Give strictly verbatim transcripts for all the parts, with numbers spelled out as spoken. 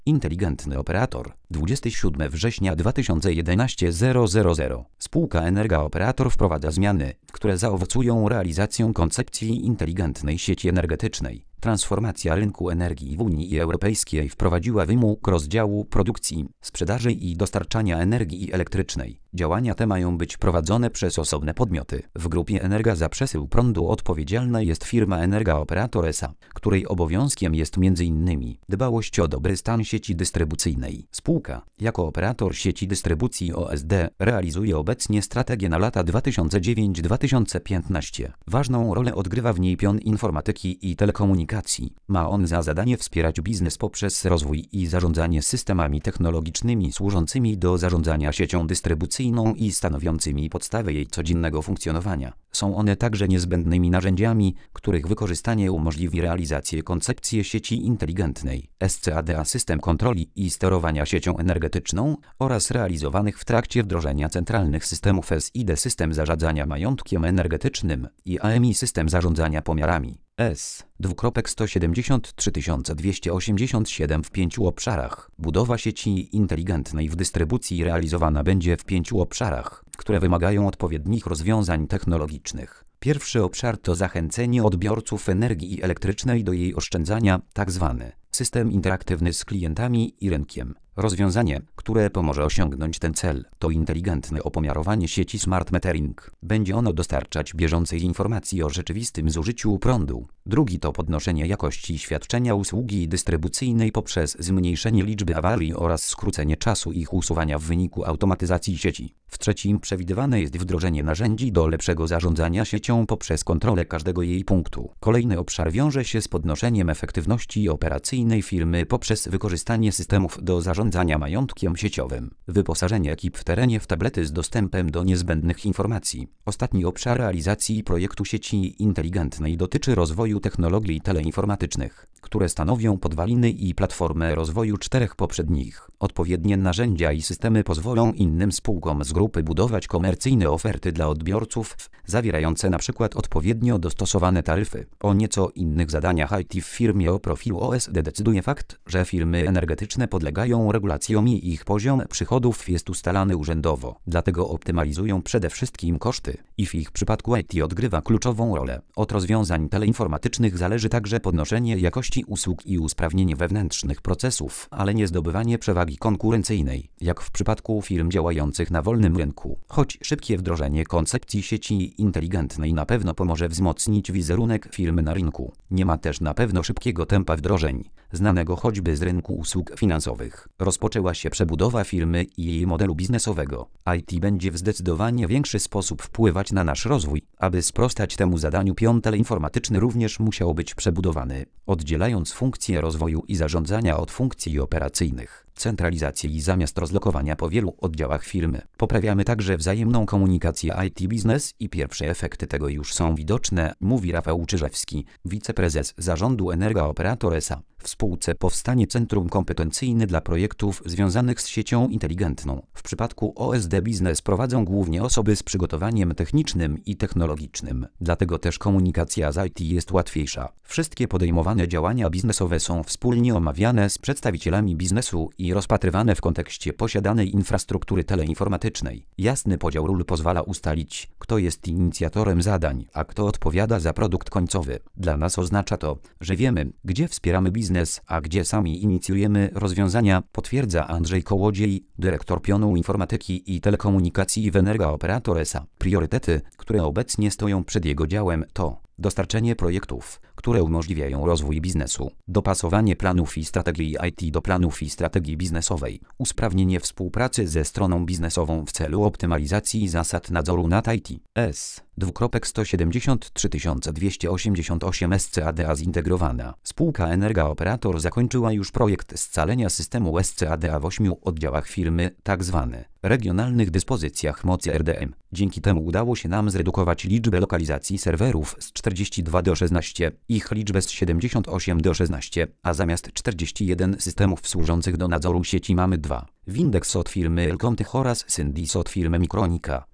Inteligentny operator. dwudziestego siódmego września dwa tysiące jedenastego zero zero zero. Spółka Energa Operator wprowadza zmiany, które zaowocują realizacją koncepcji inteligentnej sieci energetycznej. Transformacja rynku energii w Unii Europejskiej wprowadziła wymóg rozdziału produkcji, sprzedaży i dostarczania energii elektrycznej. Działania te mają być prowadzone przez osobne podmioty. W grupie Energa za przesył prądu odpowiedzialna jest firma Energa Operator S A, której obowiązkiem jest między innymi dbałość o dobry stan sieci dystrybucyjnej. Spółka, jako operator sieci dystrybucji O S D, realizuje obecnie strategię na lata dwa tysiące dziewiąty do dwa tysiące piętnastego. Ważną rolę odgrywa w niej pion informatyki i telekomunikacji. Ma on za zadanie wspierać biznes poprzez rozwój i zarządzanie systemami technologicznymi służącymi do zarządzania siecią dystrybucyjną i stanowiącymi podstawę jej codziennego funkcjonowania. Są one także niezbędnymi narzędziami, których wykorzystanie umożliwi realizację koncepcji sieci inteligentnej, S C A D A system kontroli i sterowania siecią energetyczną oraz realizowanych w trakcie wdrożenia centralnych systemów S I D system zarządzania majątkiem energetycznym i A M I system zarządzania pomiarami. S. sto siedemdziesiąt trzy tysiące dwieście osiemdziesiąt siedem w pięciu obszarach. Budowa sieci inteligentnej w dystrybucji realizowana będzie w pięciu obszarach, które wymagają odpowiednich rozwiązań technologicznych. Pierwszy obszar to zachęcenie odbiorców energii elektrycznej do jej oszczędzania, tzw. system interaktywny z klientami i rynkiem. Rozwiązanie, które pomoże osiągnąć ten cel, to inteligentne opomiarowanie sieci Smart Metering. Będzie ono dostarczać bieżącej informacji o rzeczywistym zużyciu prądu. Drugi to podnoszenie jakości świadczenia usługi dystrybucyjnej poprzez zmniejszenie liczby awarii oraz skrócenie czasu ich usuwania w wyniku automatyzacji sieci. W trzecim przewidywane jest wdrożenie narzędzi do lepszego zarządzania siecią poprzez kontrolę każdego jej punktu. Kolejny obszar wiąże się z podnoszeniem efektywności operacyjnej firmy poprzez wykorzystanie systemów do zarządzania majątkiem sieciowym. Wyposażenie ekip w terenie w tablety z dostępem do niezbędnych informacji. Ostatni obszar realizacji projektu sieci inteligentnej dotyczy rozwoju technologii teleinformatycznych, które stanowią podwaliny i platformę rozwoju czterech poprzednich. Odpowiednie narzędzia i systemy pozwolą innym spółkom z grupy budować komercyjne oferty dla odbiorców, zawierające na przykład odpowiednio dostosowane taryfy. O nieco innych zadaniach I T w firmie o profilu O S D decyduje fakt, że firmy energetyczne podlegają regulacjom i ich poziom przychodów jest ustalany urzędowo. Dlatego optymalizują przede wszystkim koszty i w ich przypadku I T odgrywa kluczową rolę. Od rozwiązań teleinformatycznych zależy także podnoszenie jakości usług i usprawnienie wewnętrznych procesów, ale nie zdobywanie przewagi konkurencyjnej, jak w przypadku firm działających na wolnym rynku. Choć szybkie wdrożenie koncepcji sieci inteligentnej na pewno pomoże wzmocnić wizerunek firmy na rynku, nie ma też na pewno szybkiego tempa wdrożeń, znanego choćby z rynku usług finansowych. Rozpoczęła się przebudowa firmy i jej modelu biznesowego. I T będzie w zdecydowanie większy sposób wpływać na nasz rozwój. Aby sprostać temu zadaniu, pion teleinformatyczny również musiał być przebudowany, oddzielając funkcje rozwoju i zarządzania od funkcji operacyjnych. Centralizacji zamiast rozlokowania po wielu oddziałach firmy. Poprawiamy także wzajemną komunikację I T biznes i pierwsze efekty tego już są widoczne, mówi Rafał Czyżewski, wiceprezes zarządu Energa Operator S A. W spółce powstanie Centrum Kompetencyjne dla projektów związanych z siecią inteligentną. W przypadku O S D biznes prowadzą głównie osoby z przygotowaniem technicznym i technologicznym. Dlatego też komunikacja z I T jest łatwiejsza. Wszystkie podejmowane działania biznesowe są wspólnie omawiane z przedstawicielami biznesu i rozpatrywane w kontekście posiadanej infrastruktury teleinformatycznej. Jasny podział ról pozwala ustalić, kto jest inicjatorem zadań, a kto odpowiada za produkt końcowy. Dla nas oznacza to, że wiemy, gdzie wspieramy biznes, a gdzie sami inicjujemy rozwiązania, potwierdza Andrzej Kołodziej, dyrektor pionu informatyki i telekomunikacji w Energa Operator S A. Priorytety, które obecnie stoją przed jego działem, to dostarczenie projektów, które umożliwiają rozwój biznesu, dopasowanie planów i strategii I T do planów i strategii biznesowej, usprawnienie współpracy ze stroną biznesową w celu optymalizacji zasad nadzoru nad I T. S. sto siedemdziesiąt trzy tysiące dwieście osiemdziesiąt osiem S C A D A zintegrowana. Spółka Energa Operator zakończyła już projekt scalenia systemu S C A D A w ośmiu oddziałach firmy, tzw. regionalnych dyspozycjach mocy R D M. Dzięki temu udało się nam zredukować liczbę lokalizacji serwerów z czterdziestu dwóch do szesnastu, ich liczbę z siedemdziesięciu ośmiu do szesnastu, a zamiast czterdziestu jeden systemów służących do nadzoru sieci mamy dwa. Windex od firmy Elcontech oraz Syndis od firmy Micronika.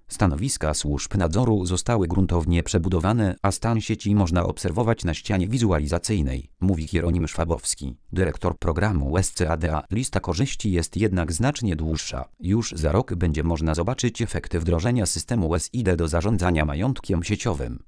Stanowiska służb nadzoru zostały gruntownie przebudowane, a stan sieci można obserwować na ścianie wizualizacyjnej, mówi Hieronim Szwabowski, dyrektor programu S C A D A. Lista korzyści jest jednak znacznie dłuższa. Już za rok będzie można zobaczyć efekty wdrożenia systemu S I D do zarządzania majątkiem sieciowym.